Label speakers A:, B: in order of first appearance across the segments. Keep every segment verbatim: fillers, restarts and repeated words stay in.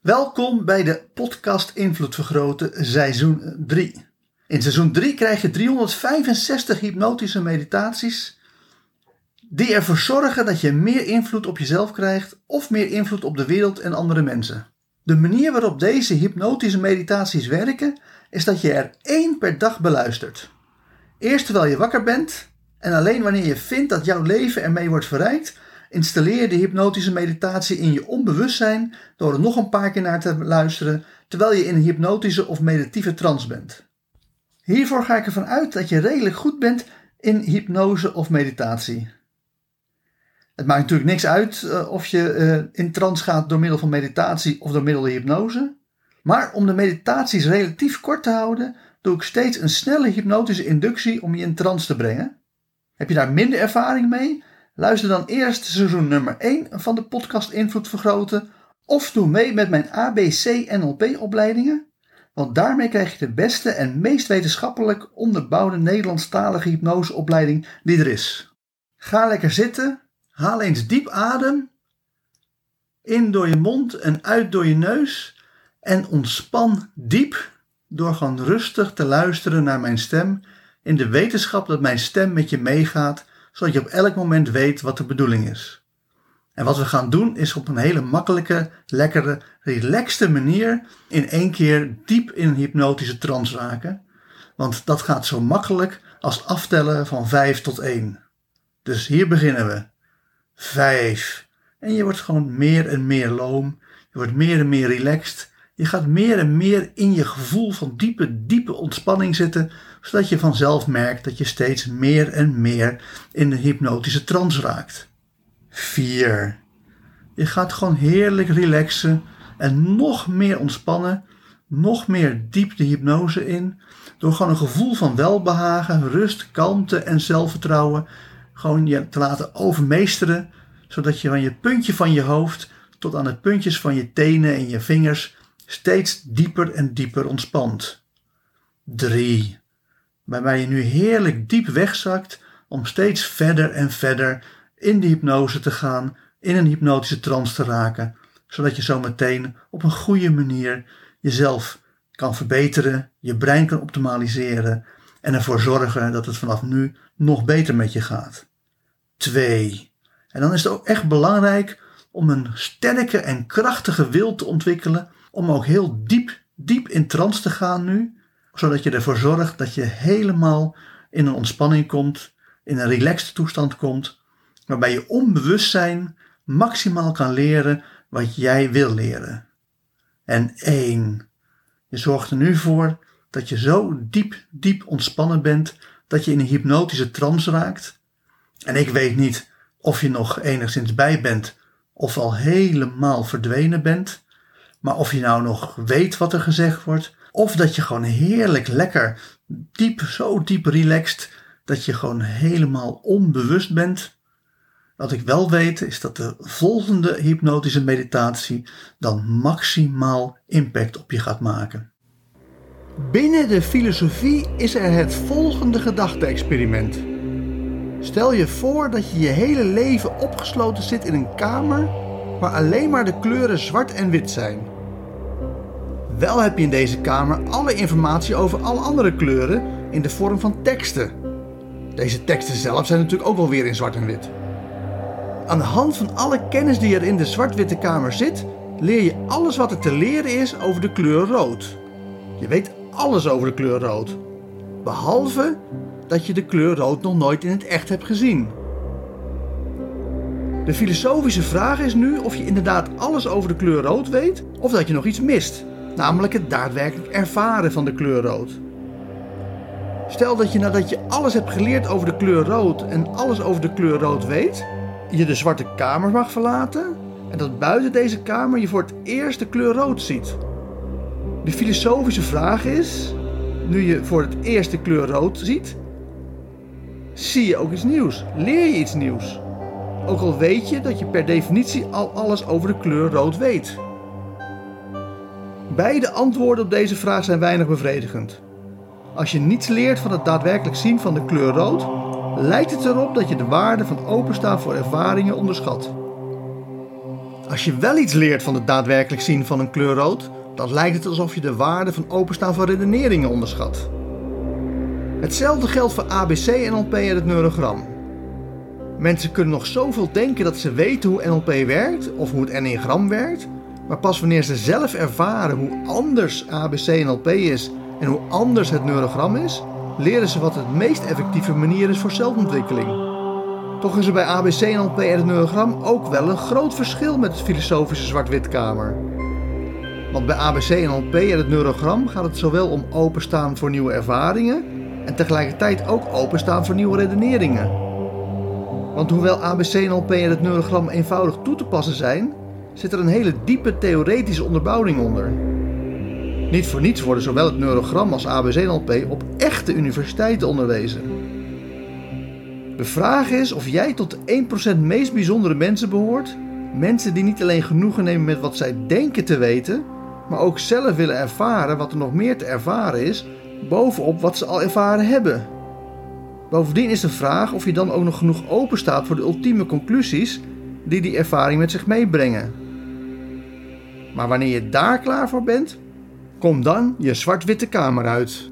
A: Welkom bij de podcast Invloed Vergroten seizoen drie. In seizoen drie krijg je driehonderdvijfenzestig hypnotische meditaties die ervoor zorgen dat je meer invloed op jezelf krijgt of meer invloed op de wereld en andere mensen. De manier waarop deze hypnotische meditaties werken is dat je er één per dag beluistert. Eerst terwijl je wakker bent en alleen wanneer je vindt dat jouw leven ermee wordt verrijkt, installeer je de hypnotische meditatie in je onbewustzijn door er nog een paar keer naar te luisteren terwijl je in een hypnotische of meditatieve trance bent. Hiervoor ga ik ervan uit dat je redelijk goed bent in hypnose of meditatie. Het maakt natuurlijk niks uit uh, of je uh, in trance gaat door middel van meditatie of door middel van hypnose. Maar om de meditaties relatief kort te houden, doe ik steeds een snelle hypnotische inductie om je in trance te brengen. Heb je daar minder ervaring mee? Luister dan eerst seizoen nummer één van de podcast Invloed Vergroten of doe mee met mijn A B C N L P opleidingen, want daarmee krijg je de beste en meest wetenschappelijk onderbouwde Nederlandstalige hypnoseopleiding die er is. Ga lekker zitten, haal eens diep adem, in door je mond en uit door je neus en ontspan diep door gewoon rustig te luisteren naar mijn stem in de wetenschap dat mijn stem met je meegaat, zodat je op elk moment weet wat de bedoeling is. En wat we gaan doen is op een hele makkelijke, lekkere, relaxte manier in één keer diep in een hypnotische trance raken. Want dat gaat zo makkelijk als aftellen van vijf tot één. Dus hier beginnen we. Vijf. En je wordt gewoon meer en meer loom. Je wordt meer en meer relaxed. Je gaat meer en meer in je gevoel van diepe, diepe ontspanning zitten, zodat je vanzelf merkt dat je steeds meer en meer in de hypnotische trance raakt. Vier. Je gaat gewoon heerlijk relaxen en nog meer ontspannen, nog meer diep de hypnose in, door gewoon een gevoel van welbehagen, rust, kalmte en zelfvertrouwen gewoon je te laten overmeesteren, zodat je van je puntje van je hoofd tot aan de puntjes van je tenen en je vingers steeds dieper en dieper ontspant. Drie. Waarbij je nu heerlijk diep wegzakt om steeds verder en verder in de hypnose te gaan, in een hypnotische trance te raken, zodat je zo meteen op een goede manier jezelf kan verbeteren, je brein kan optimaliseren en ervoor zorgen dat het vanaf nu nog beter met je gaat. Twee. En dan is het ook echt belangrijk om een sterke en krachtige wil te ontwikkelen, om ook heel diep, diep in trance te gaan nu, zodat je ervoor zorgt dat je helemaal in een ontspanning komt, in een relaxed toestand komt, waarbij je onbewustzijn maximaal kan leren wat jij wil leren. En één. Je zorgt er nu voor dat je zo diep, diep ontspannen bent, dat je in een hypnotische trance raakt. En ik weet niet of je nog enigszins bij bent, of al helemaal verdwenen bent, maar of je nou nog weet wat er gezegd wordt, of dat je gewoon heerlijk lekker, diep, zo diep relaxed, dat je gewoon helemaal onbewust bent. Wat ik wel weet is dat de volgende hypnotische meditatie dan maximaal impact op je gaat maken. Binnen de filosofie is er het volgende gedachte-experiment. Stel je voor dat je je hele leven opgesloten zit in een kamer waar alleen maar de kleuren zwart en wit zijn. Wel heb je in deze kamer alle informatie over alle andere kleuren in de vorm van teksten. Deze teksten zelf zijn natuurlijk ook wel weer in zwart en wit. Aan de hand van alle kennis die er in de zwart-witte kamer zit, leer je alles wat er te leren is over de kleur rood. Je weet alles over de kleur rood. Behalve dat je de kleur rood nog nooit in het echt hebt gezien. De filosofische vraag is nu of je inderdaad alles over de kleur rood weet, of dat je nog iets mist, namelijk het daadwerkelijk ervaren van de kleur rood. Stel dat je nadat je alles hebt geleerd over de kleur rood en alles over de kleur rood weet, je de zwarte kamer mag verlaten en dat buiten deze kamer je voor het eerst de kleur rood ziet. De filosofische vraag is, nu je voor het eerst de kleur rood ziet, zie je ook iets nieuws, leer je iets nieuws. Ook al weet je dat je per definitie al alles over de kleur rood weet. Beide antwoorden op deze vraag zijn weinig bevredigend. Als je niets leert van het daadwerkelijk zien van de kleur rood, lijkt het erop dat je de waarde van openstaan voor ervaringen onderschat. Als je wel iets leert van het daadwerkelijk zien van een kleur rood, dan lijkt het alsof je de waarde van openstaan van redeneringen onderschat. Hetzelfde geldt voor A B C N L P en het neurogram. Mensen kunnen nog zoveel denken dat ze weten hoe N L P werkt of hoe het enneagram werkt, maar pas wanneer ze zelf ervaren hoe anders A B C N L P is en hoe anders het neurogram is, leren ze wat het meest effectieve manier is voor zelfontwikkeling. Toch is er bij A B C N L P en het neurogram ook wel een groot verschil met het filosofische zwart-witkamer. Want bij A B C N L P en het neurogram gaat het zowel om openstaan voor nieuwe ervaringen en tegelijkertijd ook openstaan voor nieuwe redeneringen. Want hoewel A B C N L P en het neurogram eenvoudig toe te passen zijn, zit er een hele diepe theoretische onderbouwing onder. Niet voor niets worden zowel het neurogram als A B C N L P op echte universiteiten onderwezen. De vraag is of jij tot de één procent meest bijzondere mensen behoort, mensen die niet alleen genoegen nemen met wat zij denken te weten, maar ook zelf willen ervaren wat er nog meer te ervaren is, bovenop wat ze al ervaren hebben. Bovendien is de vraag of je dan ook nog genoeg open staat voor de ultieme conclusies die die ervaring met zich meebrengen. Maar wanneer je daar klaar voor bent, kom dan je zwart-witte kamer uit.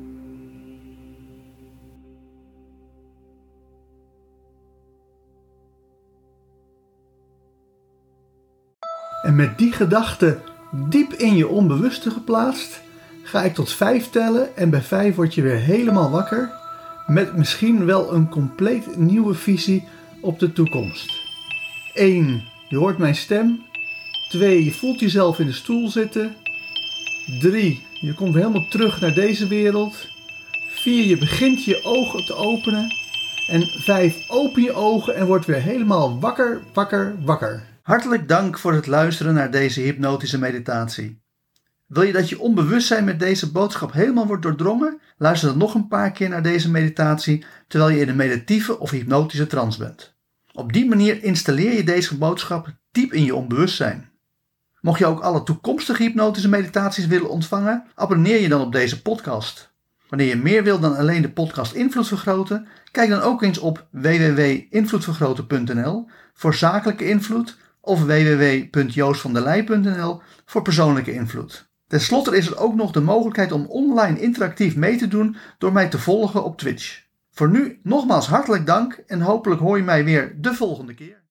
A: En met die gedachte diep in je onbewuste geplaatst, ga ik tot vijf tellen en bij vijf word je weer helemaal wakker met misschien wel een compleet nieuwe visie op de toekomst. één. Je hoort mijn stem. twee. Je voelt jezelf in de stoel zitten. drie. Je komt weer helemaal terug naar deze wereld. vier. Je begint je ogen te openen. En vijf. Open je ogen en word weer helemaal wakker, wakker, wakker. Hartelijk dank voor het luisteren naar deze hypnotische meditatie. Wil je dat je onbewustzijn met deze boodschap helemaal wordt doordrongen? Luister dan nog een paar keer naar deze meditatie terwijl je in een meditatieve of hypnotische trance bent. Op die manier installeer je deze boodschap diep in je onbewustzijn. Mocht je ook alle toekomstige hypnotische meditaties willen ontvangen, abonneer je dan op deze podcast. Wanneer je meer wilt dan alleen de podcast Invloed Vergroten, kijk dan ook eens op w w w punt invloed vergroten punt n l voor zakelijke invloed of w w w punt joost van der leij punt n l voor persoonlijke invloed. Ten slotte is er ook nog de mogelijkheid om online interactief mee te doen door mij te volgen op Twitch. Voor nu nogmaals hartelijk dank en hopelijk hoor je mij weer de volgende keer.